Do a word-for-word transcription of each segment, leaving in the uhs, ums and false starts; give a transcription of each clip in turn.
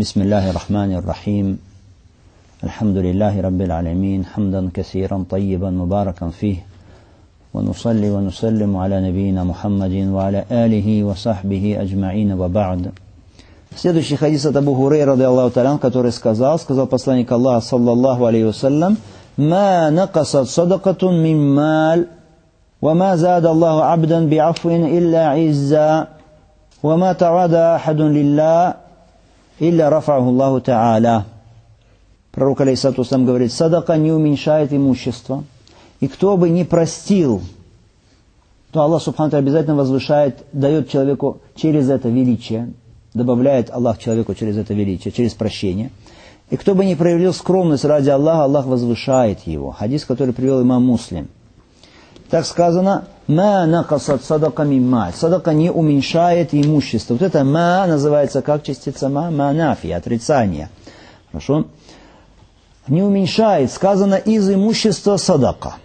بسم الله الرحمن الرحيم الحمد لله رب العالمين حمدا كثيرا طيبا مباركا فيه ونصلي ونسلم على نبينا محمد وعلى آله وصحبه أجمعين وبعد. Следующий хадис от Абу Хурейры, ради Аллаху та'аля, который сказал, сказал посланник Аллаха, саллаллаху алейхи вассалям: «Ма накасат садакатун мин мал, ва ма зада Аллаху абдан би'афвин илля изза, ва ма та'ада ахадун лилля, илля рафаху Аллаху та'аля». Пророк алейхиссалату вассалям говорит: садака не уменьшает имущество, и кто бы не простил, то Аллах субхану ва та'аля обязательно возвышает, дает человеку через это величие, добавляет Аллах человеку через это величие, через прощение. И кто бы не проявил скромность ради Аллаха, Аллах возвышает его. Хадис, который привел имам Муслим. Так сказано: «Ма накасат садака мин мал». Садака не уменьшает имущество. Вот это «ма» называется как частица «ма», «ма нафи», отрицание. Хорошо? Не уменьшает, сказано из имущества садака.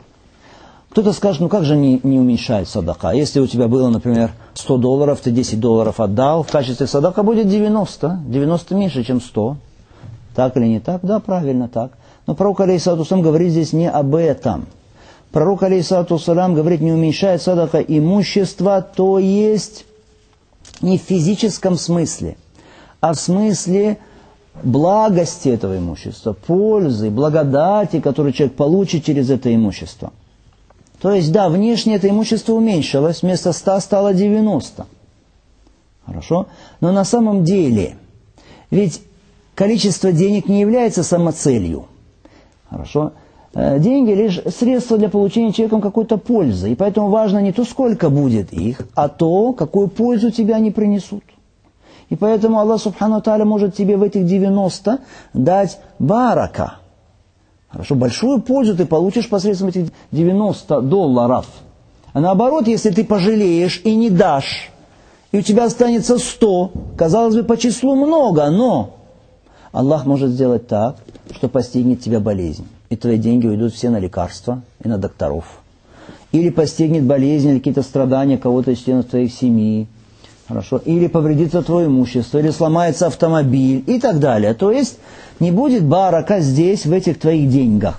Кто-то скажет: ну как же не, не уменьшает садака? Если у тебя было, например, сто долларов, ты десять долларов отдал, в качестве садака будет девяносто. девяносто меньше, чем сто. Так или не так? Да, правильно так. Но пророк алейхиссалату вассалям говорит здесь не об этом. Пророк алейхиссалату вассалям говорит: не уменьшает садака имущество, то есть не в физическом смысле, а в смысле благости этого имущества, пользы, благодати, которую человек получит через это имущество. То есть, да, внешне это имущество уменьшилось, вместо ста стало девяносто. Хорошо? Но на самом деле, ведь количество денег не является самоцелью. Хорошо? Деньги лишь средство для получения человеком какой-то пользы. И поэтому важно не то, сколько будет их, а то, какую пользу тебе они принесут. И поэтому Аллах субхану ва та'аля может тебе в этих девяноста дать барака. Хорошо, большую пользу ты получишь посредством этих девяноста долларов. А наоборот, если ты пожалеешь и не дашь, и у тебя останется сто, казалось бы, по числу много, но Аллах может сделать так, что постигнет тебя болезнь. И твои деньги уйдут все на лекарства и на докторов. Или постигнет болезнь или какие-то страдания кого-то из членов твоей семьи. Хорошо. Или повредится твое имущество, или сломается автомобиль и так далее. То есть не будет барака здесь, в этих твоих деньгах.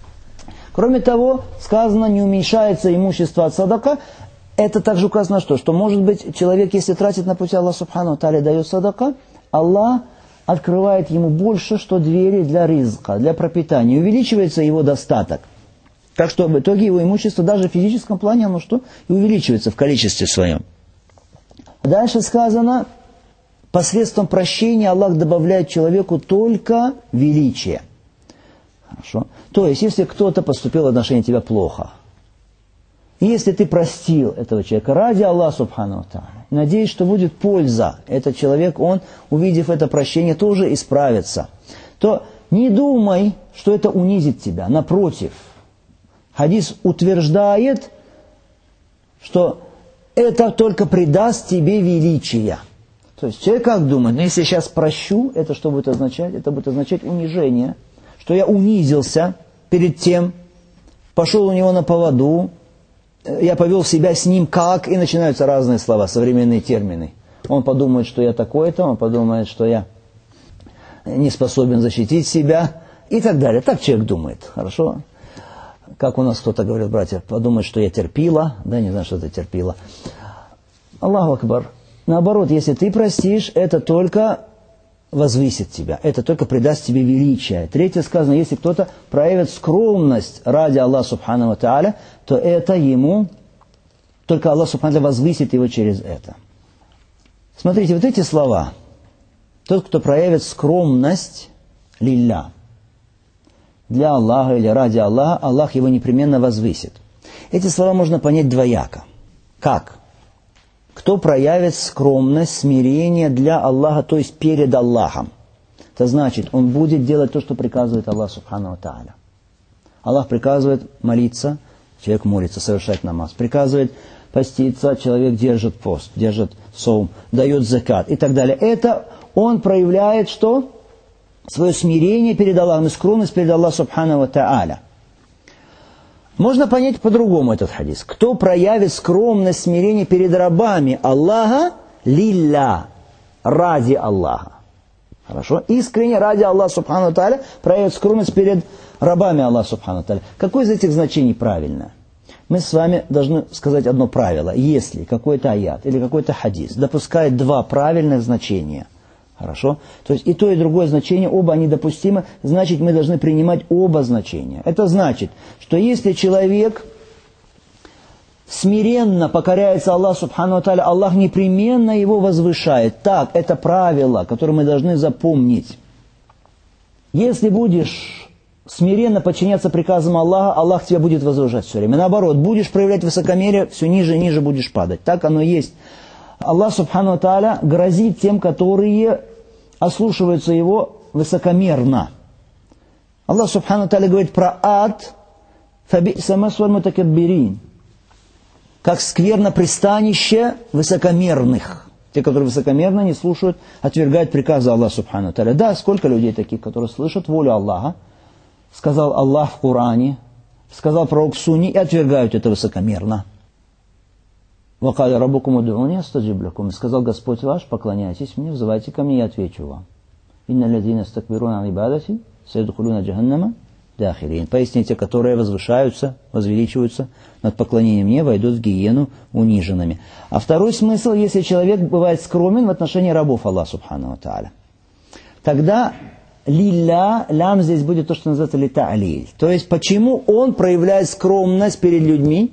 Кроме того, сказано, не уменьшается имущество от садака. Это также указано что? Что может быть человек, если тратит на пути Аллаха субхану ва та'аля, дает садака, Аллах открывает ему больше, что двери для ризка, для пропитания. Увеличивается его достаток. Так что в итоге его имущество даже в физическом плане, оно что? И увеличивается в количестве своем. Дальше сказано, посредством прощения Аллах добавляет человеку только величие. Хорошо? То есть, если кто-то поступил в отношении тебя плохо, и если ты простил этого человека ради Аллаха субхану ва та'аля, надеюсь, что будет польза, этот человек, он, увидев это прощение, тоже исправится, то не думай, что это унизит тебя. Напротив, хадис утверждает, что это только придаст тебе величия. То есть человек как думает: ну если я сейчас прощу, это что будет означать? Это будет означать унижение, что я унизился перед тем, пошел у него на поводу, я повел себя с ним как, и начинаются разные слова, современные термины. Он подумает, что я такой-то, он подумает, что я не способен защитить себя и так далее. Так человек думает, хорошо? Как у нас кто-то говорит, братья, подумает, что я терпила, да, не знаю, что это терпила. Аллаху акбар. Наоборот, если ты простишь, это только возвысит тебя, это только придаст тебе величие. Третье сказано, если кто-то проявит скромность ради Аллаха субхану ва та'аля, то это ему, только Аллах субхану ва та'аля возвысит его через это. Смотрите, вот эти слова. Тот, кто проявит скромность лилля, для Аллаха или ради Аллаха, Аллах его непременно возвысит. Эти слова можно понять двояко. Как? Кто проявит скромность, смирение для Аллаха, то есть перед Аллахом. Это значит, он будет делать то, что приказывает Аллах субхану ва та'аля. Аллах приказывает молиться, человек молится, совершать намаз. Приказывает поститься, человек держит пост, держит саум, дает закат и так далее. Это он проявляет что? Свое смирение перед Аллахом и скромность перед Аллахом субхану ва та'аля. Можно понять по-другому этот хадис. Кто проявит скромность, смирение перед рабами Аллаха, лилля, ради Аллаха. Хорошо? Искренне ради Аллаха Субхану ва Тааля проявит скромность перед рабами Аллаха Субхану ва Тааля. Какое из этих значений правильно? Мы с вами должны сказать одно правило. Если какой-то аят или какой-то хадис допускает два правильных значения, хорошо? То есть и то, и другое значение, оба они допустимы, значит, мы должны принимать оба значения. Это значит, что если человек смиренно покоряется Аллаху Субхану ва Тааля, Аллах непременно его возвышает. Так, это правило, которое мы должны запомнить. Если будешь смиренно подчиняться приказам Аллаха, Аллах тебя будет возвышать все время. Наоборот, будешь проявлять высокомерие, все ниже и ниже будешь падать. Так оно и есть. Аллах Субхану ва Тааля грозит тем, которые ослушиваются его высокомерно. Аллах Субхану ва Тааля говорит про ад, «Фаби'са масваль мутакаббирин», как скверно пристанище высокомерных. Те, которые высокомерно не слушают, отвергают приказы Аллаха Субхану ва Тааля. Да, сколько людей таких, которые слышат волю Аллаха, сказал Аллах в Коране, сказал пророк в Сунне, и отвергают это высокомерно. «Вакаля раббукум уд'уни астаджиб лакум», сказал Господь ваш, поклоняйтесь мне, взывайте ко мне, я отвечу вам. «Инна лазина стакбируна ан ибадати сайдхулуна джаханнама дахирин». Поясни, те, которые возвышаются, возвеличиваются над поклонением мне, войдут в гиену униженными. А второй смысл, если человек бывает скромен в отношении рабов Аллаха Субхану ва Тааля, тогда лилля, лям здесь будет то, что называется лита'лиль. То есть, почему он проявляет скромность перед людьми?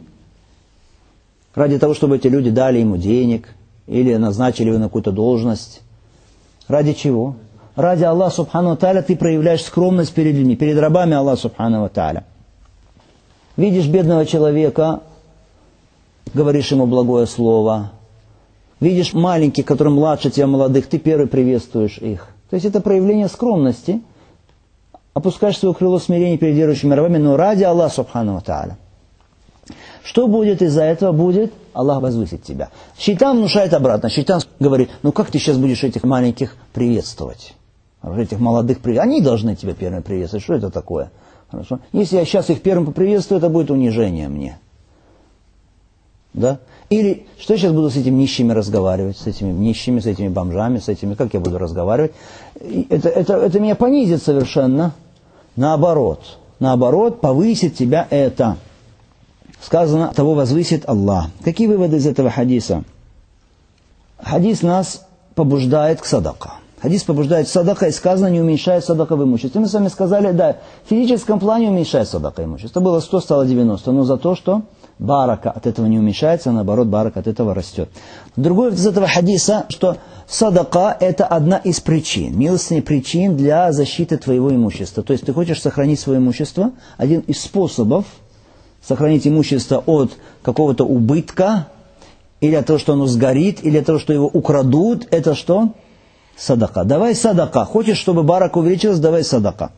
Ради того, чтобы эти люди дали ему денег или назначили его на какую-то должность. Ради чего? Ради Аллаха Субхану ва Тааля ты проявляешь скромность перед людьми, перед рабами Аллаха Субхану ва Тааля. Видишь бедного человека, говоришь ему благое слово. Видишь маленьких, которые младше тебя, молодых, ты первый приветствуешь их. То есть это проявление скромности. Опускаешь свое крыло смирения перед верующими рабами, но ради Аллаха Субхану ва Тааля. Что будет из-за этого? Будет, Аллах возвысит тебя. Шайтан внушает обратно. Шайтан говорит, ну как ты сейчас будешь этих маленьких приветствовать? Этих молодых приветствовать? Они должны тебя первыми приветствовать. Что это такое? Хорошо? Если я сейчас их первым поприветствую, это будет унижение мне. Да? Или что я сейчас буду с этими нищими разговаривать, с этими нищими, с этими бомжами, с этими, как я буду разговаривать? Это, это, это меня понизит совершенно. Наоборот. Наоборот, повысит тебя это. Сказано, того возвысит Аллах. Какие выводы из этого хадиса? Хадис нас побуждает к садака. Хадис побуждает к садака, и сказано, не уменьшает садака в имуществе. Мы с вами сказали, да, в физическом плане уменьшает садака имущество. Было сто, стало девяносто. Но за то, что барака от этого не уменьшается, а наоборот, барака от этого растет. Другой из этого хадиса, что садака – это одна из причин, милостыня причин для защиты твоего имущества. То есть ты хочешь сохранить свое имущество, один из способов сохранить имущество от какого-то убытка, или от того, что оно сгорит, или от того, что его украдут, это что? Садака. Давай садака. Хочешь, чтобы барака увеличилась, давай садака.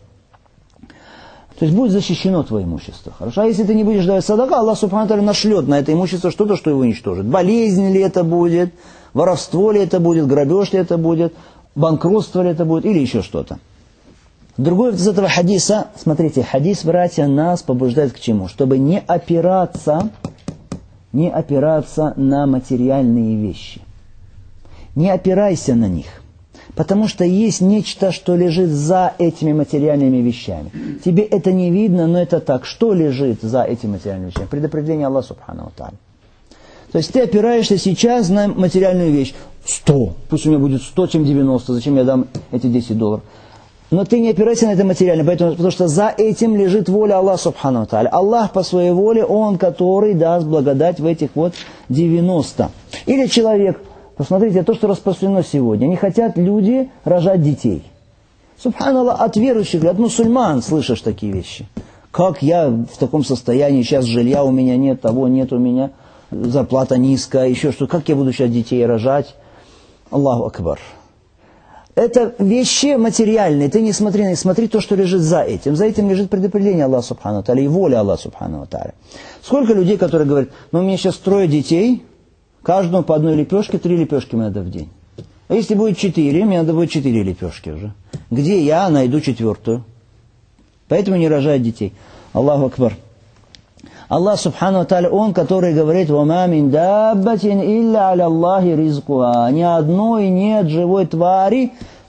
То есть будет защищено твое имущество. Хорошо? А если ты не будешь давать садака, Аллах Субхану ва Тааля нашлет на это имущество что-то, что его уничтожит. Болезнь ли это будет, воровство ли это будет, грабеж ли это будет, банкротство ли это будет, или еще что-то. Другой из этого хадиса, смотрите, хадис, братья, нас побуждает к чему? Чтобы не опираться, не опираться на материальные вещи. Не опирайся на них. Потому что есть нечто, что лежит за этими материальными вещами. Тебе это не видно, но это так. Что лежит за этими материальными вещами? Предопределение Аллаха Субхану ва Тааля. То есть ты опираешься сейчас на материальную вещь. сто. Пусть у меня будет сто, чем девяносто. Зачем я дам эти десять долларов? Но ты не опирайся на это материально, поэтому, потому что за этим лежит воля Аллаха Субхану ва Тааля. Аллах по своей воле, Он, который даст благодать в этих вот девяноста. Или человек, посмотрите, то, что распространено сегодня. Не хотят люди рожать детей. Субханаллах, от верующих, от мусульман слышишь такие вещи. Как я в таком состоянии, сейчас жилья у меня нет, того нет у меня, зарплата низкая, еще что, как я буду сейчас детей рожать? Аллаху Акбар. Это вещи материальные, ты не смотри на них, смотри то, что лежит за этим. За этим лежит предопределение Аллаха Субхану ва Тааля и воля Аллаха Субхану ва Тааля. Сколько людей, которые говорят, ну у меня сейчас трое детей, каждому по одной лепешке, три лепешки мне надо в день. А если будет четыре, мне надо будет четыре лепешки уже. Где я найду четвертую? Поэтому не рожают детей. Аллаху Акбар. Аллах Субхану ва Тааля, Он, который говорит, «Вама мин даббатин илля аля Аллахи ризкуа». Ни одной нет живой твари,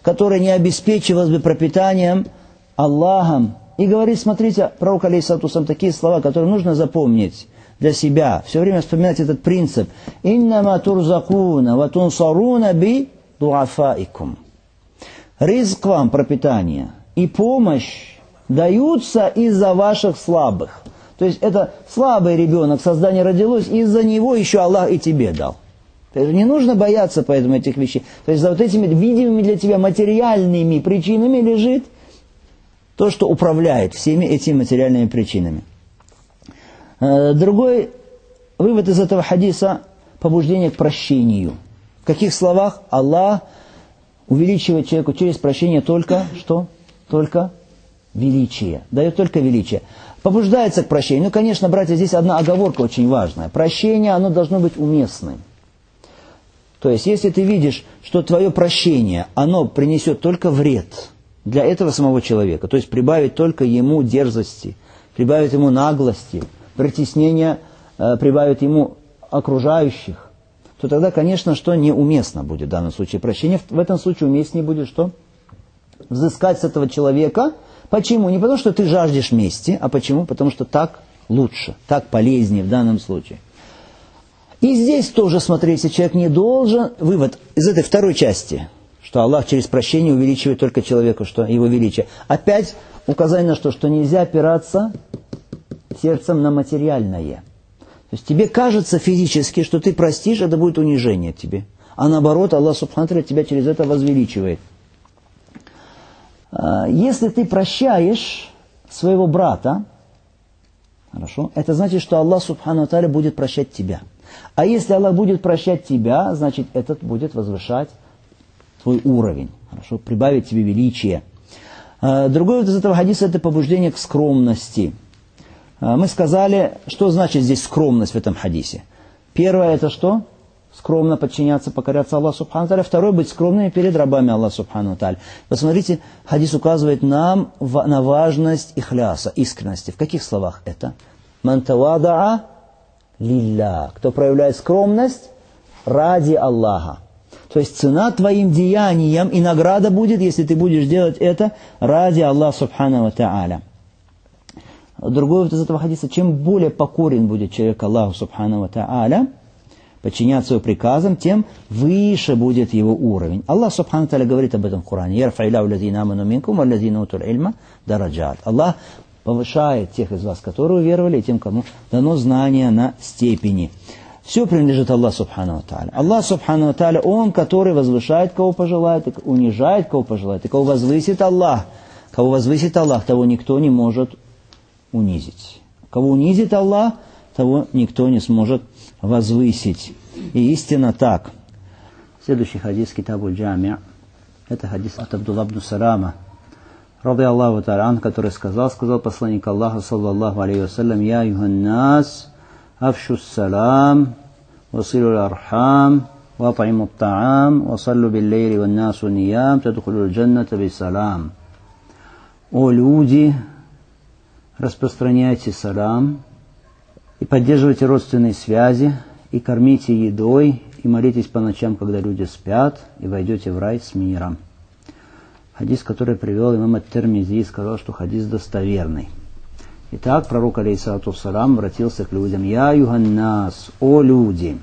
которое не обеспечивалось бы пропитанием Аллахом. И говорит, смотрите, пророк алейхиссалату вассалам, такие слова, которые нужно запомнить для себя. Все время вспоминать этот принцип. «Иннама турзакуна ва тунсаруна би дуафаикум». Ризк вам, пропитание и помощь даются из-за ваших слабых. То есть это слабый ребенок, создание родилось, из-за него еще Аллах и тебе дал. То есть не нужно бояться поэтому этих вещей. То есть за вот этими видимыми для тебя материальными причинами лежит то, что управляет всеми этими материальными причинами. Другой вывод из этого хадиса – побуждение к прощению. В каких словах? Аллах увеличивает человеку через прощение только что? Только величие. Дает только величие. Побуждается к прощению. Ну, конечно, братья, здесь одна оговорка очень важная. Прощение, оно должно быть уместным. То есть, если ты видишь, что твое прощение, оно принесет только вред для этого самого человека, то есть прибавит только ему дерзости, прибавит ему наглости, притеснения, э, прибавит ему окружающих, то тогда, конечно, что неуместно будет в данном случае прощение. В этом случае уместнее будет что? Взыскать с этого человека. Почему? Не потому, что ты жаждешь мести, а почему? Потому что так лучше, так полезнее в данном случае. И здесь тоже, смотрите, человек не должен... Вывод из этой второй части, что Аллах через прощение увеличивает только человеку, что его величие. Опять указание на что? Что нельзя опираться сердцем на материальное. То есть тебе кажется физически, что ты простишь, это будет унижение тебе. А наоборот, Аллах Субхану ва Тааля тебя через это возвеличивает. Если ты прощаешь своего брата, хорошо, это значит, что Аллах Субхану ва Тааля будет прощать тебя. А если Аллах будет прощать тебя, значит, этот будет возвышать твой уровень, хорошо, прибавить тебе величие. Другой вот из этого хадиса – это побуждение к скромности. Мы сказали, что значит здесь скромность в этом хадисе. Первое – это что? Скромно подчиняться, покоряться Аллаху Субхану ва Тааля. Второе – быть скромными перед рабами Аллаха Субхану ва Тааля. Посмотрите, хадис указывает нам на важность ихляса, искренности. В каких словах это? «Ман тавадаа лилля». Кто проявляет скромность ради Аллаха. То есть цена твоим деяниям и награда будет, если ты будешь делать это ради Аллаха Субхану ва Тааля. Другой вот из этого хадиса, чем более покорен будет человек Аллаху Субхану ва Тааля, подчиняться его приказам, тем выше будет его уровень. Аллах Субхану ва Тааля говорит об этом в Коране. «Ярфа'иллаху лазина аману минкум, валлазина утул ильма дараджат». Аллах повышает тех из вас, которые уверовали, и тем, кому дано знание на степени. Все принадлежит Аллаху Субхану ва Тааля. Аллах Субхану ва Тааля, Он, который возвышает, кого пожелает, и унижает, кого пожелает. И кого возвысит Аллах, кого возвысит Аллах, того никто не может унизить. Кого унизит Аллах, того никто не сможет возвысить. И истинно так. Следующий хадис Китабуль Джами'. Это хадис от Абдулла ибн Салама, ради Аллаху та'аля ан, который сказал, сказал посланник Аллаха, саллаллаху алейхи вассалям: «Я юханнас, афшу салам, василу архам, ватаиму та'ам, васаллу биллейли ваннасу ниям, тадхулу джанната бисалам». О люди, распространяйте салам, и поддерживайте родственные связи, и кормите едой, и молитесь по ночам, когда люди спят, и войдете в рай с миром. Хадис, который привел имам ат-Тирмизи, сказал, что хадис достоверный. Итак, пророк, алейхиссалату вассалам, обратился к людям: «Я юханнас, о люди».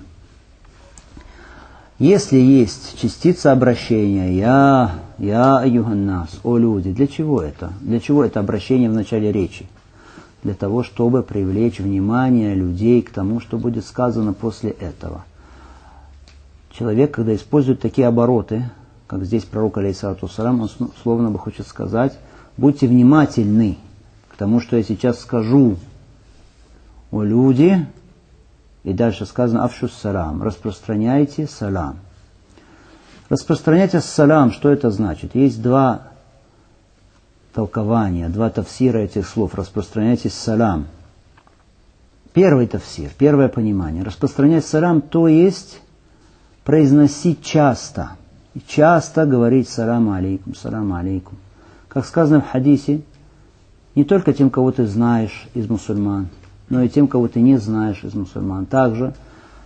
Если есть частица обращения «Я, я юханнас, о люди», для чего это? Для чего это обращение в начале речи? Для того, чтобы привлечь внимание людей к тому, что будет сказано после этого. Человек, когда использует такие обороты, как здесь пророк, алейхиссалату вассалам, он словно бы хочет сказать: будьте внимательны к тому, что я сейчас скажу. О люди, и дальше сказано «Афшус салам», распространяйте салам. Распространяйте салам, что это значит? Есть два толкования, два тафсира этих слов. Распространяйте салам. Первый тафсир, первое понимание. Распространять салам, то есть произносить часто. И часто говорить салам алейкум, салам алейкум. Как сказано в хадисе, не только тем, кого ты знаешь из мусульман, но и тем, кого ты не знаешь из мусульман. Также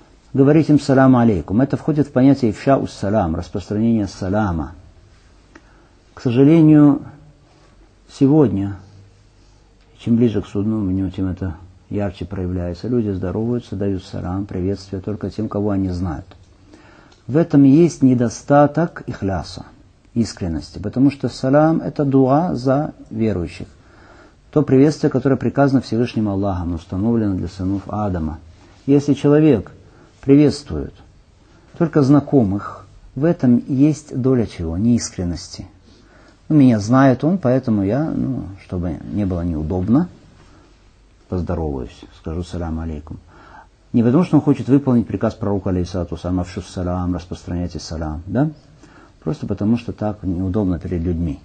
говорить им салам алейкум. Это входит в понятие ифша ус салам, распространение салама. К сожалению, сегодня, чем ближе к судному дню, тем это ярче проявляется. Люди здороваются, дают салам, приветствие только тем, кого они знают. В этом есть недостаток ихляса, искренности, потому что салам – это дуа за верующих. То приветствие, которое приказано Всевышним Аллахом, установлено для сынов Адама. Если человек приветствует только знакомых, в этом есть доля чего? Неискренности. Ну, меня знает он, поэтому я, ну, чтобы не было неудобно, поздороваюсь, скажу салам алейкум. Не потому, что он хочет выполнить приказ пророка алейхиссалату вассалям, афшус салам, распространяйте салам, да? Просто потому, что так неудобно перед людьми.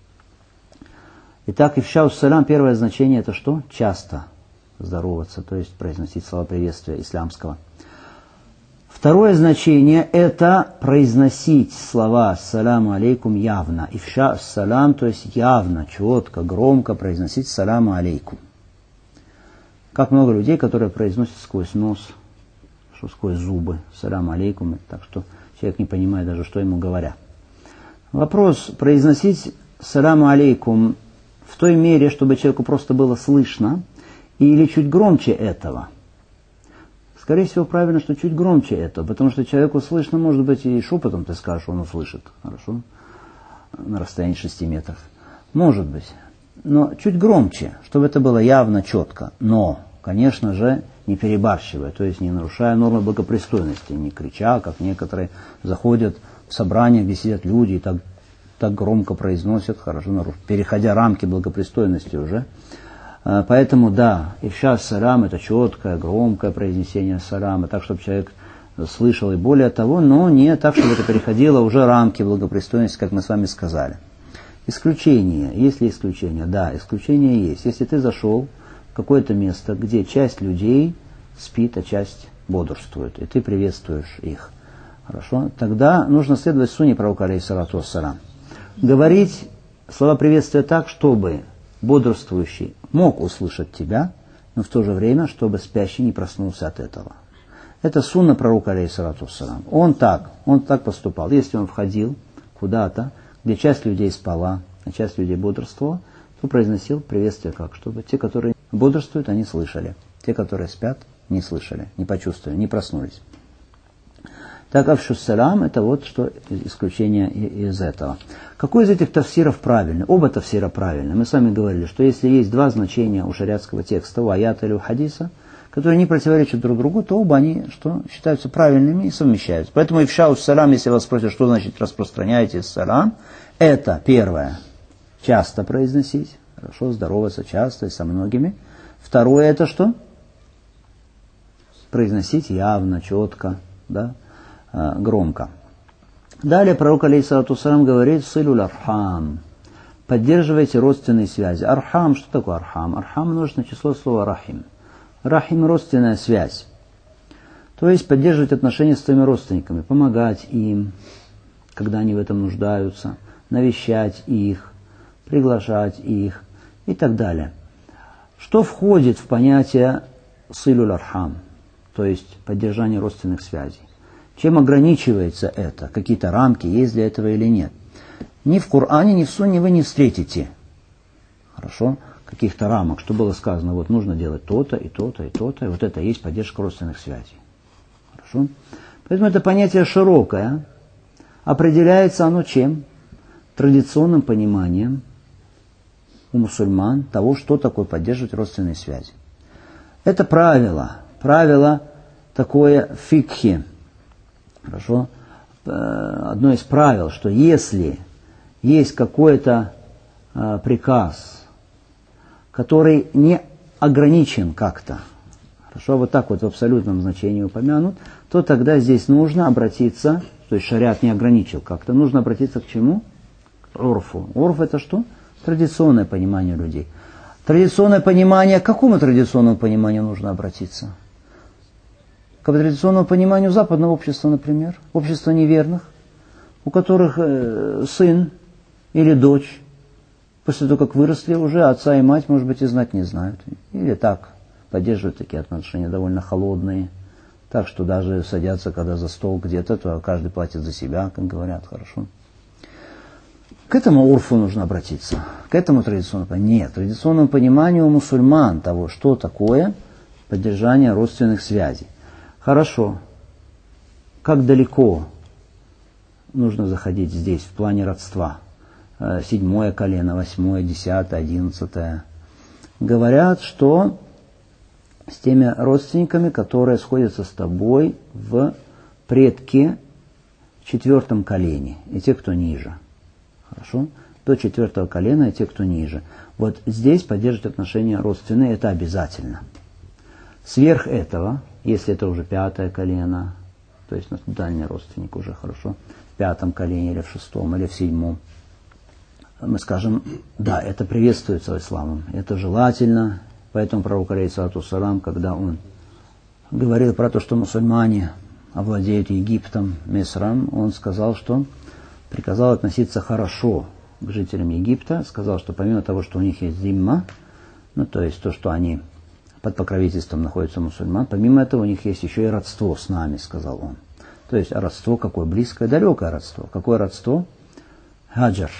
Итак, ифшаус салам, первое значение это что? Часто здороваться, то есть произносить слова приветствия исламского. Второе значение это произносить слова саламу алейкум явно. Ифшаус салам, то есть явно, четко, громко произносить саламу алейкум. Как много людей, которые произносят сквозь нос, что сквозь зубы, салам алейкум, так что человек не понимает даже, что ему говорят. Вопрос, произносить саламу алейкум в той мере, чтобы человеку просто было слышно, или чуть громче этого. Скорее всего, правильно, что чуть громче этого, потому что человеку слышно, может быть, и шепотом ты скажешь, он услышит, хорошо, на расстоянии шести метров. Может быть. Но чуть громче, чтобы это было явно, четко. Но, конечно же, не перебарщивая, то есть не нарушая нормы благопристойности, не крича, как некоторые заходят в собрание, где сидят люди и так, так громко произносят, хорошо, переходя рамки благопристойности уже. Поэтому, да, ифшас салам это четкое, громкое произнесение салама, так, чтобы человек слышал и более того, но не так, чтобы это переходило уже рамки благопристойности, как мы с вами сказали. Исключение. Есть ли исключение? Да, исключение есть. Если ты зашел в какое-то место, где часть людей спит, а часть бодрствует, и ты приветствуешь их, хорошо, тогда нужно следовать сунне пророка алейхиссалату вассалям. Говорить слова приветствия так, чтобы бодрствующий мог услышать тебя, но в то же время, чтобы спящий не проснулся от этого. Это сунна пророка алейхиссалату вассалям. Он так, он так поступал. Если он входил куда-то, где часть людей спала, а часть людей бодрствовала, то произносил приветствие как, чтобы те, которые бодрствуют, они слышали. Те, которые спят, не слышали, не почувствовали, не проснулись. Так, афшус салам, это вот что исключение из этого. Какой из этих тафсиров правильный? Оба тафсира правильны. Мы с вами говорили, что если есть два значения у шариатского текста, у аята или у хадиса, которые не противоречат друг другу, то оба они что, считаются правильными и совмещаются. Поэтому ифшаус салам, если вас спросят, что значит распространяйте салам, это первое, часто произносить, хорошо, здороваться часто и со многими. Второе это что? Произносить явно, четко, да, громко. Далее пророк алейхиссалату вассалям говорит силюль архам. Поддерживайте родственные связи. Архам, что такое архам? Архам множественное число слова рахим. Рахим – родственная связь. То есть поддерживать отношения с своими родственниками, помогать им, когда они в этом нуждаются, навещать их, приглашать их и так далее. Что входит в понятие силюль архам, то есть поддержание родственных связей? Чем ограничивается это? Какие-то рамки есть для этого или нет? Ни в Коране, ни в Сунне вы не встретите. Хорошо? Каких-то рамок, что было сказано, вот нужно делать то-то, и то-то, и то-то, и вот это и есть поддержка родственных связей. Хорошо? Поэтому это понятие широкое. Определяется оно чем? Традиционным пониманием у мусульман того, что такое поддерживать родственные связи. Это правило. Правило такое фикхи. Хорошо? Одно из правил, что если есть какой-то э, приказ, который не ограничен как-то, хорошо, вот так вот в абсолютном значении упомянут, то тогда здесь нужно обратиться, то есть шариат не ограничил как-то, нужно обратиться к чему? К урфу. Урф это что? Традиционное понимание людей. Традиционное понимание, к какому традиционному пониманию нужно обратиться? К традиционному пониманию западного общества, например, общества неверных, у которых э, сын или дочь после того, как выросли, уже отца и мать, может быть, и знать не знают. Или так, поддерживают такие отношения довольно холодные. Так что даже садятся, когда за стол где-то, то каждый платит за себя, как говорят, хорошо. К этому урфу нужно обратиться, к этому традиционному пониманию. Нет, традиционному пониманию у мусульман того, что такое поддержание родственных связей. Хорошо. Как далеко нужно заходить здесь в плане родства? Седьмое колено, восьмое, десятое, одиннадцатое. Говорят, что с теми родственниками, которые сходятся с тобой в предке четвертом колене, и те, кто ниже. Хорошо? До четвертого колена, и те, кто ниже. Вот здесь поддерживать отношения родственные, это обязательно. Сверх этого, если это уже пятое колено, то есть дальний родственник уже хорошо, в пятом колене, или в шестом, или в седьмом, мы скажем, да, это приветствуется исламом, это желательно. Поэтому пророк, алейхиссалату вассалам, когда он говорил про то, что мусульмане овладеют Египтом, Мисром, он сказал, что приказал относиться хорошо к жителям Египта, сказал, что помимо того, что у них есть зимма, ну то есть то, что они под покровительством находятся мусульман, помимо этого у них есть еще и родство с нами, сказал он. То есть родство какое? Близкое, далекое родство. Какое родство? Хаджар.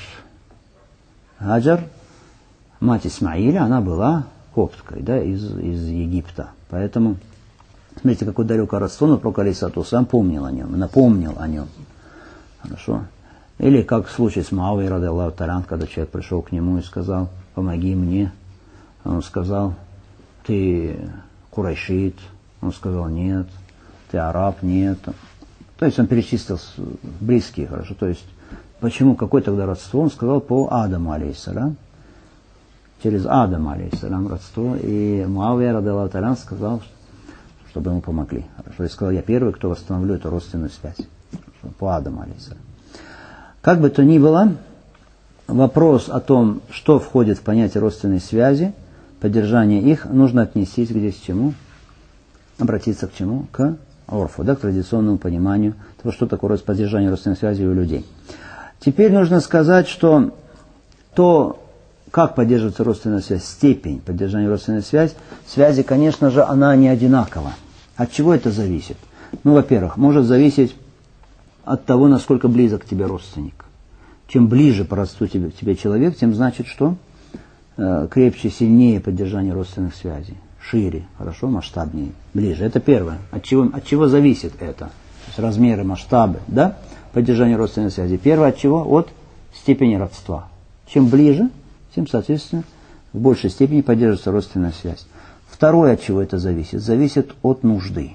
Хаджар, мать Исмаиля, она была копткой, да, из, из Египта. Поэтому, смотрите, какое далекое родство, но пророк, алейхиссалату вассалам, помнил о нем, напомнил о нем. Хорошо. Или как в случае с Муавией, радиаллаху та'аля, когда человек пришел к нему и сказал, помоги мне. Он сказал, ты курайшит. Он сказал, нет. Ты араб, нет. То есть он перечислил близкие, хорошо. То есть, почему, какое тогда родство? Он сказал по Адаму, алейхиссалям. Через Адама, алейхиссалям, родство. И Муавия, радиаллаху та'аля, сказал, чтобы ему помогли. Хорошо. И сказал, я первый, кто восстановлю эту родственную связь. Хорошо. По Адаму, алейхиссалям. Как бы то ни было, вопрос о том, что входит в понятие родственной связи, поддержание их, нужно отнестись где к чему? Обратиться к чему? К орфу, да, к традиционному пониманию того, что такое поддержание родственной связи у людей. Теперь нужно сказать, что то, как поддерживается родственная связь, степень поддержания родственной связи, связи, конечно же, она не одинакова. От чего это зависит? Ну, во-первых, может зависеть от того, насколько близок к тебе родственник. Чем ближе по родству тебе, к тебе человек, тем значит, что э, крепче, сильнее поддержание родственных связей. Шире, хорошо, масштабнее, ближе. Это первое. От чего, от чего зависит это? То есть размеры, масштабы, да? Поддержание родственной связи. Первое от чего? От степени родства. Чем ближе, тем, соответственно, в большей степени поддерживается родственная связь. Второе, от чего это зависит? Зависит от нужды.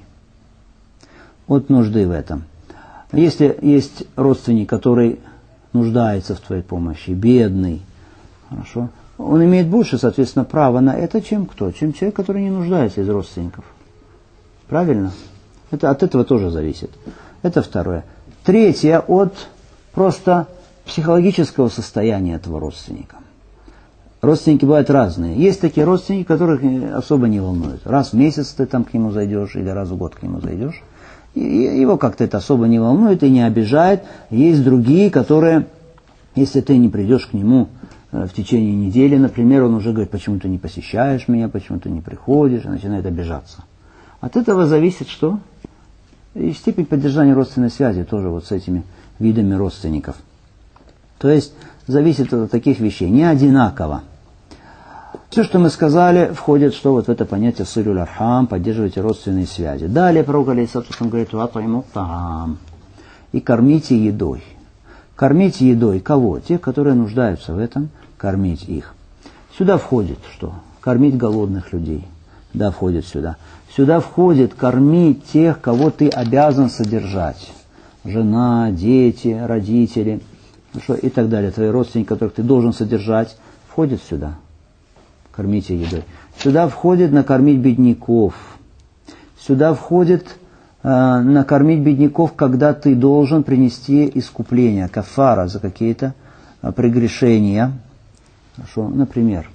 От нужды в этом. Если есть родственник, который нуждается в твоей помощи, бедный, хорошо, он имеет больше, соответственно, права на это, чем кто? Чем человек, который не нуждается из родственников. Правильно? Это от этого тоже зависит. Это второе. Третье, от просто психологического состояния этого родственника. Родственники бывают разные. Есть такие родственники, которых особо не волнуют. Раз в месяц ты там к нему зайдешь или раз в год к нему зайдешь. И его как-то это особо не волнует и не обижает. Есть другие, которые, если ты не придешь к нему в течение недели, например, он уже говорит, почему ты не посещаешь меня, почему ты не приходишь, и начинает обижаться. От этого зависит что? И степень поддержания родственной связи тоже вот с этими видами родственников. То есть зависит от таких вещей, не одинаково. Все, что мы сказали, входит что вот в это понятие силюль архам, поддерживайте родственные связи. Далее пророк алейхиссалату вассалам говорит, ватайму таам, и кормите едой. Кормите едой кого? Тех, которые нуждаются в этом, кормить их. Сюда входит что? Кормить голодных людей. Да, входит сюда. Сюда входит кормить тех, кого ты обязан содержать. Жена, дети, родители, хорошо, и так далее. Твои родственники, которых ты должен содержать, входят сюда. Кормите едой. Сюда входит накормить бедняков. Сюда входит э, накормить бедняков, когда ты должен принести искупление, кафара за какие-то э, прегрешения. Хорошо, например,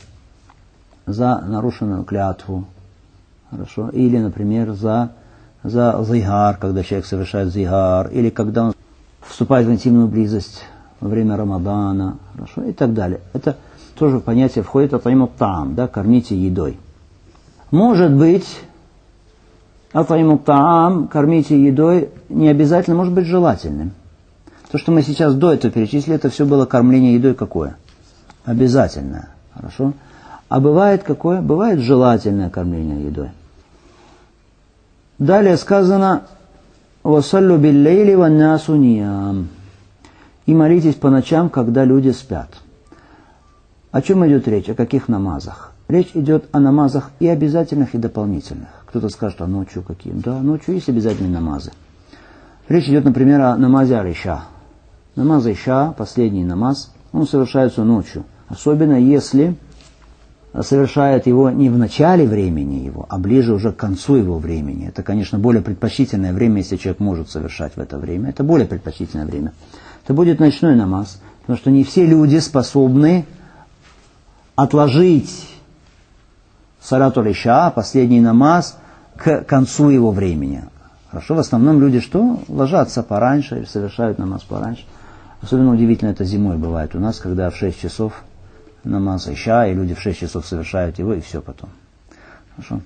за нарушенную клятву. Хорошо, или, например, за, за зигар, когда человек совершает зигар, или когда он вступает в интимную близость во время Рамадана, хорошо, и так далее. Это тоже в понятие входит атайму таам, да, кормите едой. Может быть, атайму таам, кормите едой, не обязательно, может быть желательным. То, что мы сейчас до этого перечислили, это все было кормление едой какое? Обязательное. Хорошо? А бывает какое? Бывает желательное кормление едой. Далее сказано «Вассаллю биллейли ваннасу ниям». И молитесь по ночам, когда люди спят. О чем идет речь? О каких намазах? Речь идет о намазах и обязательных, и дополнительных. Кто-то скажет, а ночью какие? Да, ночью есть обязательные намазы. Речь идет, например, о намазе аль-Иша. Намаз Иша, последний намаз, он совершается ночью. Особенно если совершает его не в начале времени его, а ближе уже к концу его времени. Это, конечно, более предпочтительное время, если человек может совершать в это время. Это более предпочтительное время. Это будет ночной намаз, потому что не все люди способны отложить салату аль-Иша, последний намаз, к концу его времени. Хорошо, в основном люди что? Ложатся пораньше, совершают намаз пораньше. Особенно удивительно это зимой бывает у нас, когда в шесть часов намаз Иша, и люди в шесть часов совершают его, и все потом. Хорошо?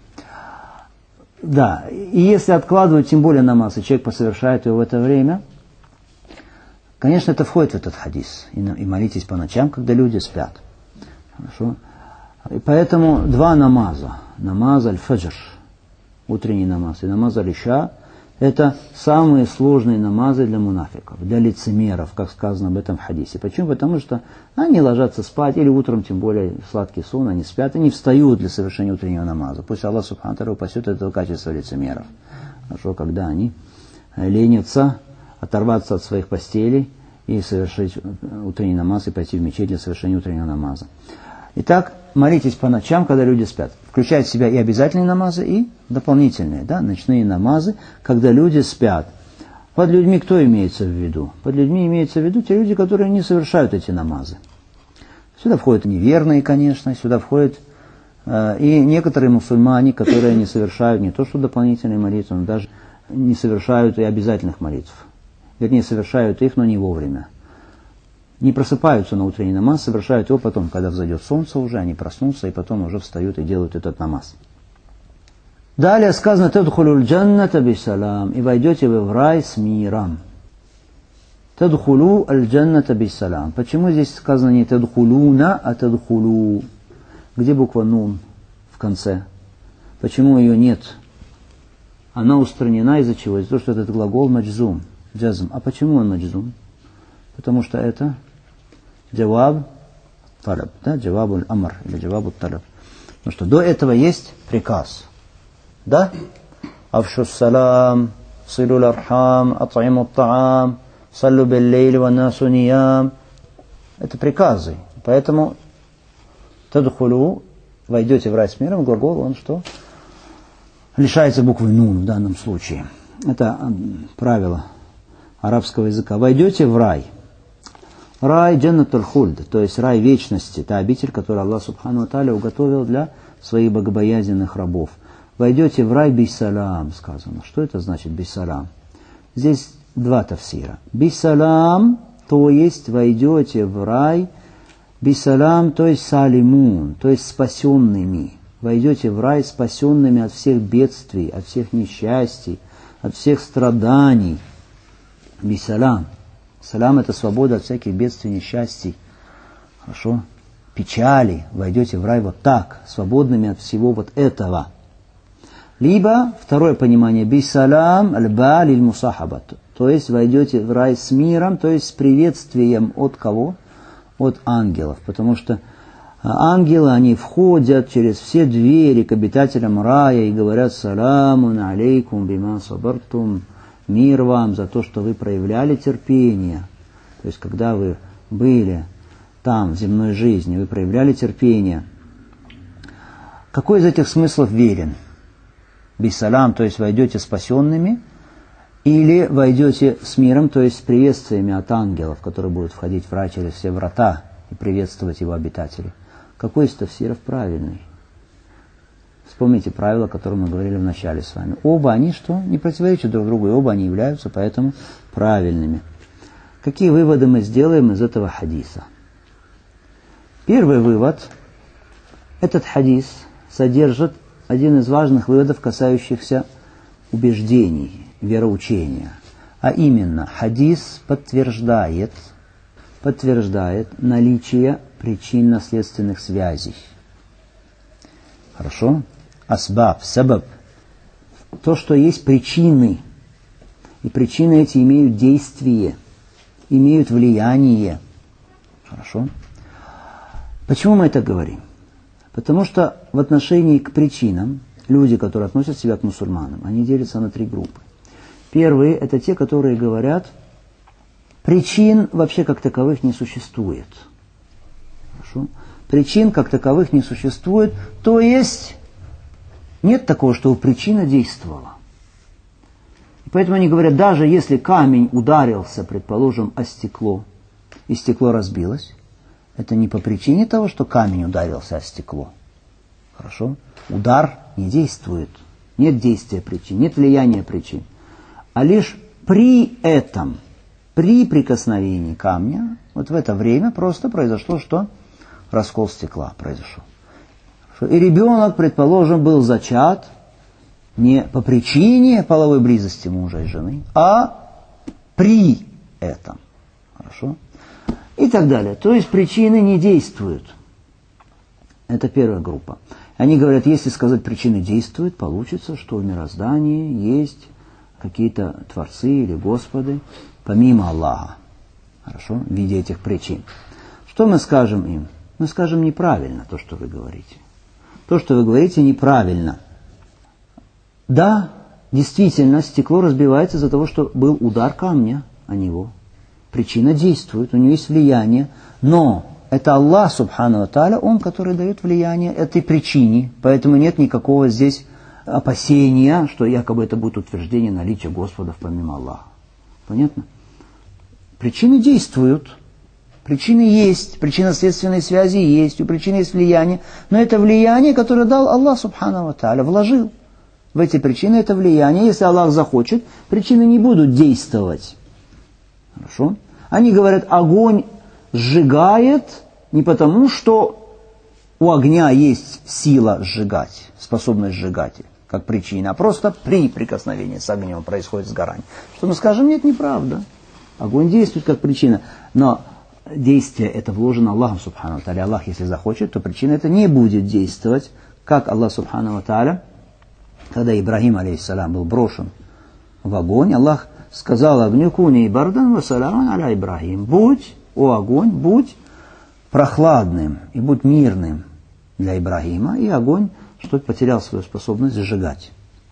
Да, и если откладывать, тем более намаз, и человек посовершает его в это время, конечно, это входит в этот хадис. И, и молитесь по ночам, когда люди спят. Хорошо? И поэтому два намаза. Намаз аль-фаджр, утренний намаз, и намаз аль-Иша, это самые сложные намазы для мунафиков, для лицемеров, как сказано об этом в хадисе. Почему? Потому что они ложатся спать, или утром, тем более сладкий сон, они спят, и не встают для совершения утреннего намаза. Пусть Аллах Субхану ва Тааля упасет этого качества лицемеров. Хорошо, когда они ленятся оторваться от своих постелей и совершить утренний намаз, и пойти в мечеть для совершения утреннего намаза. Итак, молитесь по ночам, когда люди спят. Включает в себя и обязательные намазы, и дополнительные, да, ночные намазы, когда люди спят. Под людьми кто имеется в виду? Под людьми имеется в виду те люди, которые не совершают эти намазы. Сюда входят неверные, конечно, сюда входят э, и некоторые мусульмане, которые не совершают не то что дополнительные молитвы, но даже не совершают и обязательных молитв. Вернее, совершают их, но не вовремя. Не просыпаются на утренний намаз, совершают его потом, когда взойдет солнце уже, они проснутся и потом уже встают и делают этот намаз. Далее сказано «Тадхулюль джанната бисалам» и войдете вы в рай с миром. «Тадхулю аль-джанната бисалам». Почему здесь сказано не «тадхулюна», а «тадхулю»? Где буква «нун» в конце? Почему ее нет? Она устранена из-за чего? Из-за того, что этот глагол маджзум, джазм. А почему он маджзум? Потому что это джаваб талаб, да, джаваб аль-амр или джаваб талаб. Потому что до этого есть приказ. Да? Афшу салам, силу лархам, ат'иму таам, саллю билляйли ва насу ниям. Это приказы. Поэтому тадхулю, войдете в рай с миром, глагол, он что? Лишается буквы нун в данном случае. Это правило арабского языка. Войдете в рай. Рай джаннатуль хульд, то есть рай вечности, та обитель, которую Аллах Субхану ва Тааля уготовил для своих богобоязненных рабов. Войдете в рай бисалам, сказано. Что это значит бисалам? Здесь два тафсира. Бисалам, то есть войдете в рай, бисалам, то есть салимун, то есть спасенными. Войдете в рай спасенными от всех бедствий, от всех несчастий, от всех страданий. Бисалам. Салам – это свобода от всяких бедствий, несчастий, хорошо, печали. Войдете в рай вот так, свободными от всего вот этого. Либо, второе понимание, бисалам аль-ба лиль-мусахабат, то есть войдете в рай с миром, то есть с приветствием от кого? От ангелов, потому что ангелы, они входят через все двери к обитателям рая и говорят «Саламун алейкум бима сабартум». Мир вам за то, что вы проявляли терпение. То есть, когда вы были там, в земной жизни, вы проявляли терпение. Какой из этих смыслов верен? Бисалам, то есть войдете спасенными, или войдете с миром, то есть с приветствиями от ангелов, которые будут входить в рай через все врата и приветствовать его обитателей. Какой из тафсиров правильный? Вспомните правила, о которых мы говорили в начале с вами. Оба они что? Не противоречат друг другу, и оба они являются поэтому правильными. Какие выводы мы сделаем из этого хадиса? Первый вывод. Этот хадис содержит один из важных выводов, касающихся убеждений, вероучения. А именно, хадис подтверждает, подтверждает наличие причинно-следственных связей. Хорошо? Асбаб, сабаб. То, что есть причины. И причины эти имеют действие, имеют влияние. Хорошо? Почему мы это говорим? Потому что в отношении к причинам люди, которые относят себя к мусульманам, они делятся на три группы. Первые – это те, которые говорят, причин вообще как таковых не существует. Хорошо? Причин как таковых не существует, то есть нет такого, чтобы причина действовала. И поэтому они говорят, даже если камень ударился, предположим, о стекло, и стекло разбилось, это не по причине того, что камень ударился о стекло. Хорошо? Удар не действует. Нет действия причин, нет влияния причин. А лишь при этом, при прикосновении камня, вот в это время просто произошло что? Раскол стекла произошел. И ребенок, предположим, был зачат не по причине половой близости мужа и жены, а при этом. Хорошо? И так далее. То есть причины не действуют. Это первая группа. Они говорят, если сказать, причины действуют, получится, что в мироздании есть какие-то творцы или господы, помимо Аллаха. Хорошо? В виде этих причин. Что мы скажем им? Мы скажем неправильно то, что вы говорите. То, что вы говорите, неправильно. Да, действительно, стекло разбивается из-за того, что был удар камня о него. Причина действует, у нее есть влияние, но это Аллах, субхану ва тааля, Он, который дает влияние этой причине, поэтому нет никакого здесь опасения, что якобы это будет утверждение наличия Господов помимо Аллаха. Понятно? Причины действуют, причины есть, причинно-следственные связи есть, у причины есть влияние, но это влияние, которое дал Аллах, субхану ва тааля, вложил в эти причины это влияние. Если Аллах захочет, причины не будут действовать. Хорошо? Они говорят, огонь сжигает не потому, что у огня есть сила сжигать, способность сжигать, как причина, а просто при прикосновении с огнем происходит сгорание. Что мы скажем, нет, неправда. Огонь действует как причина, но действие это вложено Аллахом, субхану ва тааля. Аллах, если захочет, то причина это не будет действовать, как Аллах, субхану ва тааля, когда Ибрахим, алейхиссалям, был брошен в огонь, Аллах сказал огню, куни бардан ва саламан аля Ибрахим, будь, о огонь, будь прохладным и будь мирным для Ибрахима, и огонь, что потерял свою способность сжигать.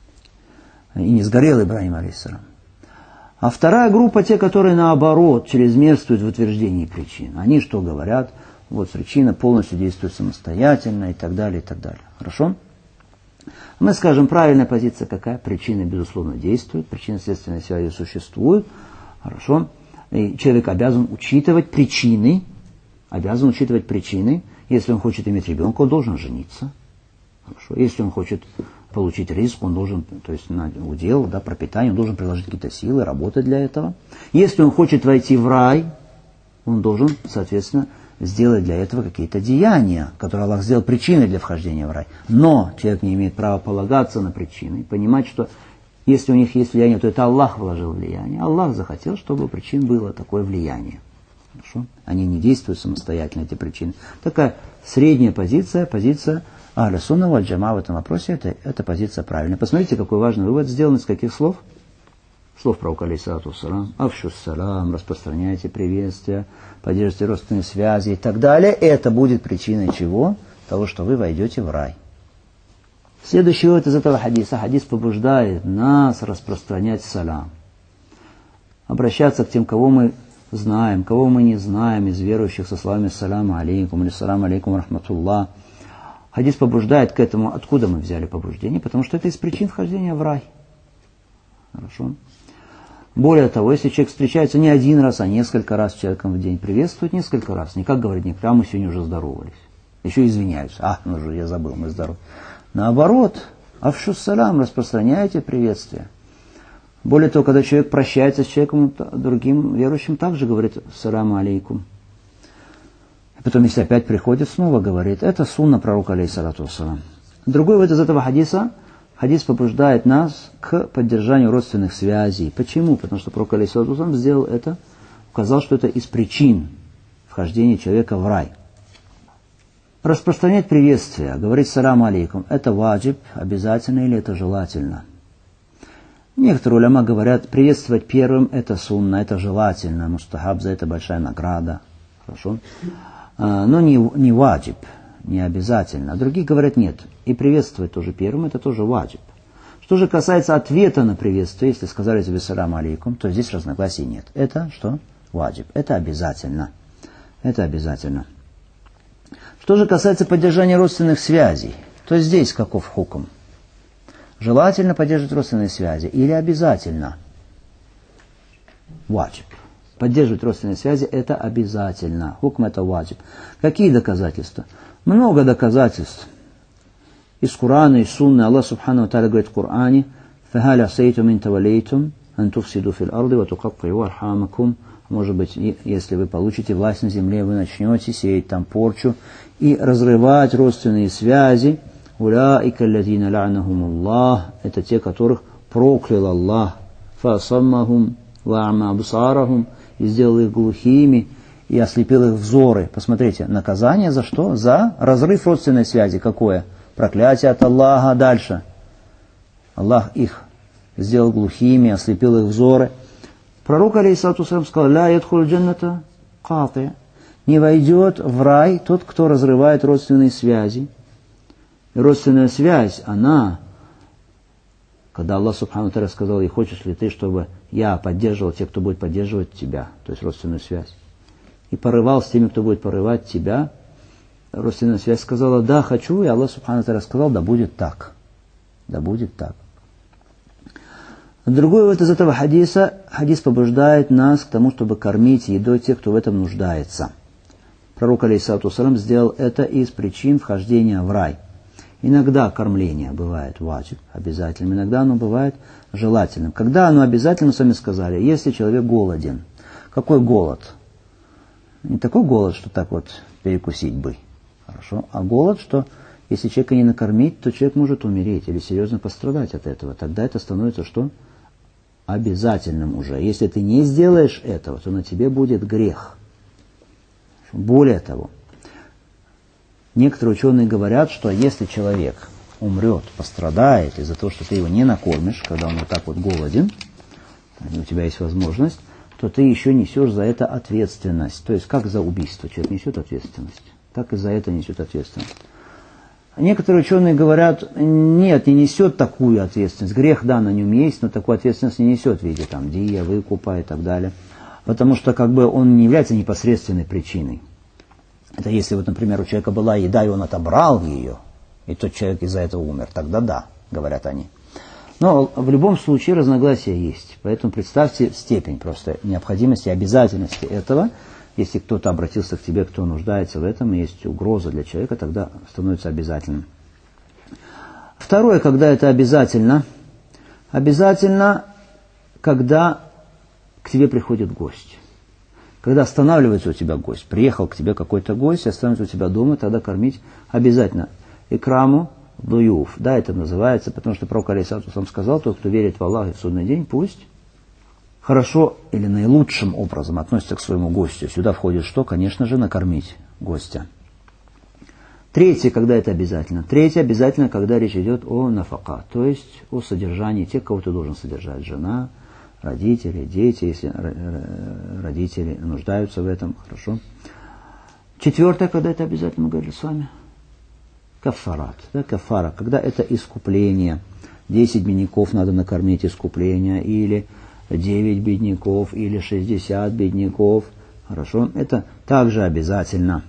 И не сгорел Ибрахим, алейхиссалям. А вторая группа, те, которые наоборот, чрезмерствуют в утверждении причин. Они что говорят? Вот причина полностью действует самостоятельно и так далее, и так далее. Хорошо? Мы скажем, правильная позиция какая? Причины, безусловно, действуют, причинно-следственные связи существуют. Хорошо? И человек обязан учитывать причины, обязан учитывать причины. Если он хочет иметь ребенка, он должен жениться. Хорошо? Если он хочет получить риск, он должен, то есть на удел, да, пропитание, он должен приложить какие-то силы, работать для этого. Если он хочет войти в рай, он должен, соответственно, сделать для этого какие-то деяния, которые Аллах сделал причиной для вхождения в рай. Но человек не имеет права полагаться на причины и понимать, что если у них есть влияние, то это Аллах вложил влияние. Аллах захотел, чтобы у причин было такое влияние. Хорошо? Они не действуют самостоятельно, эти причины. Такая средняя позиция, позиция Ахля Сунна валь Джама в этом вопросе, это, это позиция правильная. Посмотрите, какой важный вывод сделан из каких слов? Слов пророка, алейхиссалату вассалам, афшус салам, распространяйте приветствия, поддерживайте родственные связи и так далее. Это будет причиной чего? Того, что вы войдете в рай. Следующий вывод из этого хадиса. Хадис побуждает нас распространять салам. Обращаться к тем, кого мы знаем, кого мы не знаем из верующих со словами салам алейкум или салам алейкум рахматуллах. Хадис побуждает к этому. Откуда мы взяли побуждение? Потому что это из причин вхождения в рай. Хорошо? Более того, если человек встречается не один раз, а несколько раз с человеком в день, приветствует несколько раз, не как говорит, не прямо мы сегодня уже здоровались. Еще извиняюсь. А, ну же, я забыл, мы здоровы. Наоборот, афшус салам, распространяйте приветствие. Более того, когда человек прощается с человеком, другим верующим, также говорит салам алейкум. И потом, если опять приходит, снова говорит. Это сунна пророка, алейхиссалату вассалам. Другой вывод из этого хадиса. хадис побуждает нас к поддержанию родственных связей. Почему? Потому что пророк алейхиссалату вассалам сделал это, указал, что это из причин вхождения человека в рай. Распространять приветствие, говорить салам алейкум, это ваджиб, обязательно или это желательно? Некоторые уляма говорят, приветствовать первым это сунна, это желательно, мустахаб, за это большая награда. Хорошо? Но не, не ваджиб, не обязательно. А другие говорят, нет, и приветствовать тоже первым, это тоже ваджиб. Что же касается ответа на приветствие, если сказали тебе салам алейкум, то здесь разногласий нет. Это что? Ваджиб. Это обязательно. Это обязательно. Что же касается поддержания родственных связей, то здесь каков хукм? Желательно поддерживать родственные связи или обязательно? Ваджиб. Поддерживать родственные связи это обязательно. Хукм это ваджиб. Какие доказательства? Много доказательств. Из Корана, из Сунны. Аллах Субхану ва Тааля говорит в Коране: «Фахаль асайтум ин тавалейтум ан туфсиду фил арды ва тукатти'у архамакум». Может быть, если вы получите власть на земле, вы начнете сеять там порчу и разрывать родственные связи. «Уляика аллазина ла'нахумуллах» — это те, которых проклял Аллах. «Фасаммахум ва ама абсарахум» — и сделал их глухими, и ослепил их взоры. Посмотрите, наказание за что? За разрыв родственной связи. Какое? Проклятие от Аллаха. Дальше. Аллах их сделал глухими, ослепил их взоры. Пророк алейхиссалату вассалам сказал: «Ля ядхуль джанната кати». Не войдет в рай тот, кто разрывает родственные связи. И родственная связь, она, когда Аллах Субхану ва Тааля сказал: «И хочешь ли ты, чтобы я поддерживал тех, кто будет поддерживать тебя», то есть родственную связь, и порывал с теми, кто будет порывать тебя, родственная связь сказала: «Да, хочу», и Аллах Субхану ва Тааля сказал: «Да будет так». Да будет так. Другой вот из этого хадиса, хадис побуждает нас к тому, чтобы кормить едой тех, кто в этом нуждается. Пророк алейхиссалату вассалам сделал это из причин вхождения в рай. Иногда кормление бывает ваджиб, обязательным, иногда оно бывает желательным. Когда оно обязательно, мы сами сказали, если человек голоден. Какой голод? Не такой голод, что так вот перекусить бы, хорошо, а голод, что если человека не накормить, то человек может умереть или серьезно пострадать от этого. Тогда это становится что? Обязательным уже. Если ты не сделаешь этого, то на тебе будет грех. Более того, некоторые ученые говорят, что если человек умрет, пострадает из-за того, что ты его не накормишь, когда он вот так вот голоден, у тебя есть возможность, то ты еще несешь за это ответственность. То есть как за убийство человек несет ответственность, так и за это несет ответственность. Некоторые ученые говорят, нет, не несет такую ответственность. Грех, да, на нем есть, но такую ответственность не несет в виде там, дия, выкупа и так далее. Потому что как бы он не является непосредственной причиной. Это если вот, например, у человека была еда, и он отобрал ее, и тот человек из-за этого умер, тогда да, говорят они. Но в любом случае разногласия есть. Поэтому представьте степень просто необходимости, обязательности этого. Если кто-то обратился к тебе, кто нуждается в этом, есть угроза для человека, тогда становится обязательным. Второе, когда это обязательно. Обязательно, когда к тебе приходит гость. Когда останавливается у тебя гость. Приехал к тебе какой-то гость, останавливается у тебя дома, тогда кормить обязательно. Икраму дуюф. Да, это называется, потому что пророк алейхиссалату вассалам сказал: тот, кто верит в Аллаха и в судный день, пусть хорошо или наилучшим образом относится к своему гостю. Сюда входит что? Конечно же, накормить гостя. Третье, когда это обязательно. Третье обязательно, когда речь идет о нафака, то есть о содержании тех, кого ты должен содержать. Жена, родители, дети, если родители нуждаются в этом. Хорошо. Четвертое, когда это обязательно, мы говорили с вами. Кафарат. Да, кафара, когда это искупление. Десять бедняков надо накормить искупление, или девять бедняков, или шестьдесят бедняков. Хорошо. Это также обязательно.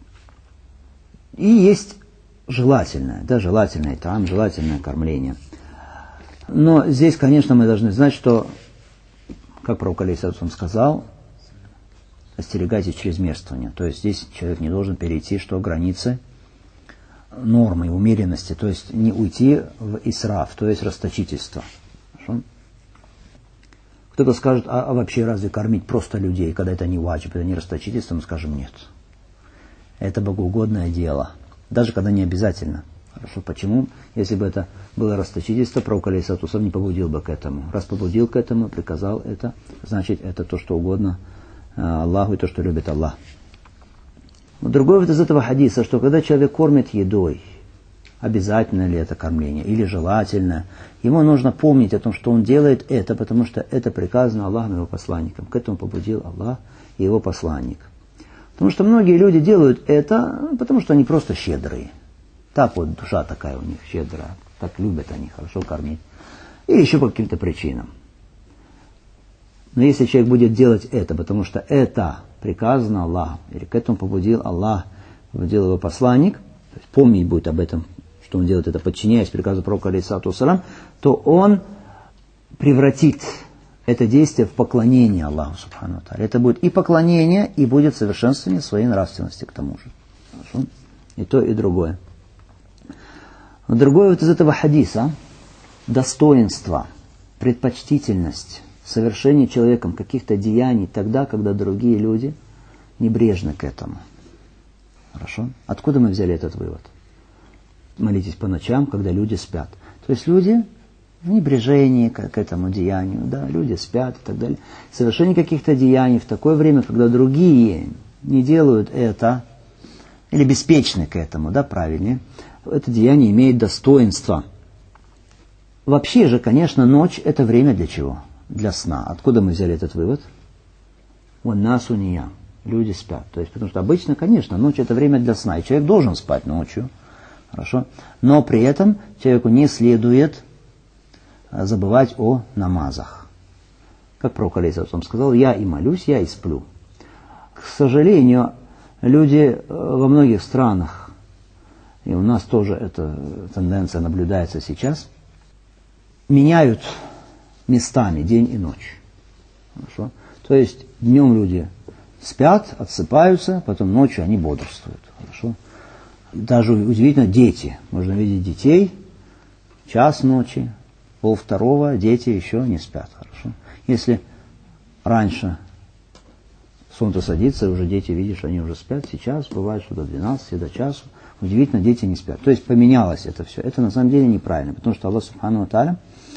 И есть желательное, да, желательное там, желательное кормление. Но здесь, конечно, мы должны знать, что, как пророк алейхиссалату сказал, остерегайтесь чрезмерствования. То есть здесь человек не должен перейти, что границы нормы, умеренности, то есть не уйти в исраф, то есть расточительство. Хорошо? Кто-то скажет, а, а вообще разве кормить просто людей, когда это не ваджиб, это не расточительство, мы скажем нет. Это богоугодное дело, даже когда не обязательно. Хорошо, почему? Если бы это было расточительство, пророк алейхиссалату вассалам не побудил бы к этому. Раз побудил к этому, приказал это, значит, это то, что угодно Аллаху и то, что любит Аллах. Но другой вот из этого хадиса, что когда человек кормит едой, обязательно ли это кормление или желательно, ему нужно помнить о том, что он делает это, потому что это приказано Аллахом и его посланником. К этому побудил Аллах и его посланник. Потому что многие люди делают это, потому что они просто щедрые. Так вот, душа такая у них щедрая, так любят они хорошо кормить. Или еще по каким-то причинам. Но если человек будет делать это, потому что это приказано Аллахом, или к этому побудил Аллах, побудил его посланник, то есть помнить будет об этом, что он делает это, подчиняясь приказу пророка алейхиссалату вассалам, то он превратит это действие в поклонение Аллаху субхану ва тааля. Это будет и поклонение, и будет совершенствование своей нравственности к тому же. Хорошо? И то, и другое. Но другое вот из этого хадиса достоинство, предпочтительность, совершение человеком каких-то деяний тогда, когда другие люди небрежны к этому. Хорошо? Откуда мы взяли этот вывод? Молитесь по ночам, когда люди спят. То есть люди в небрежении к, к этому деянию, да, люди спят и так далее. Совершение каких-то деяний в такое время, когда другие не делают это, или беспечны к этому, да, правильнее, это деяние имеет достоинство. Вообще же, конечно, ночь – это время для чего? Для сна. Откуда мы взяли этот вывод? Вон нас уния. Люди спят. То есть, потому что обычно, конечно, ночь – это время для сна. И человек должен спать ночью. Хорошо? Но при этом человеку не следует забывать о намазах. Как пророк алейхиссалату вассалам сказал, я и молюсь, я и сплю. К сожалению, люди во многих странах, и у нас тоже эта тенденция наблюдается сейчас, меняют местами день и ночь. Хорошо? То есть днем люди спят, отсыпаются, потом ночью они бодрствуют. Хорошо? Даже удивительно дети. Можно видеть детей, час ночи, пол второго, дети еще не спят. Хорошо? Если раньше солнце садится, и уже дети, видишь, они уже спят, сейчас бывает, что до двенадцати, до часу, удивительно, дети не спят. То есть поменялось это все. Это на самом деле неправильно, потому что Аллах субхану ва тааля,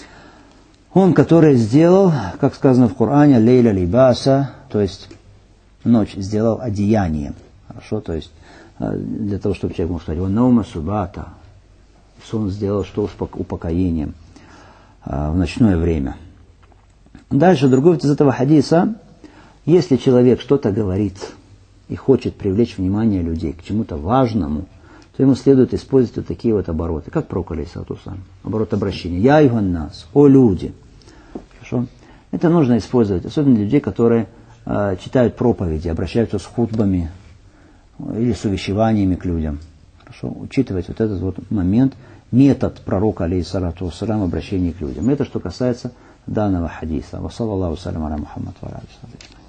Он, который сделал, как сказано в Коране, лейля либаса, то есть ночь сделал одеянием. Хорошо, то есть для того, чтобы человек мог сказать, он наума субата, сон сделал что упокоением в ночное время. Дальше, другой из этого хадиса, если человек что-то говорит и хочет привлечь внимание людей к чему-то важному, то ему следует использовать вот такие вот обороты, как пророк алейхиссалату вассалам, оборот обращения. Я юханнас, о люди. Хорошо? Это нужно использовать, особенно для людей, которые э, читают проповеди, обращаются с хутбами или с увещеваниями к людям. Хорошо? Учитывать вот этот вот момент, метод пророка алейхиссалату вассалам обращения к людям. Это что касается данного хадиса. Ва саллаллаху салям аля Мухаммад ва аля алихи ва сахбихи.